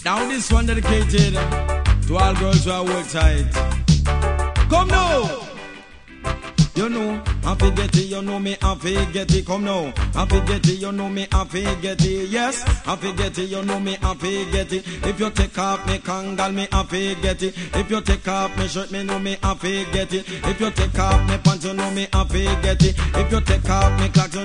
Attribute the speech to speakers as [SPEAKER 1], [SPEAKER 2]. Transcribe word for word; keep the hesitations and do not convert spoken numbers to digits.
[SPEAKER 1] Now this one dedicated to all girls who are hold tight. Come now. You know, I forget it, you know me, I forget it, come now. I forget it, you know me, I forget it, yes. I forget it, you know me, I forget it. If you take off me kangal, me, I forget it. If you take off me shirt, me know me, I forget it. If you take off me pants, you know me, I forget it. If you take off me clocks, you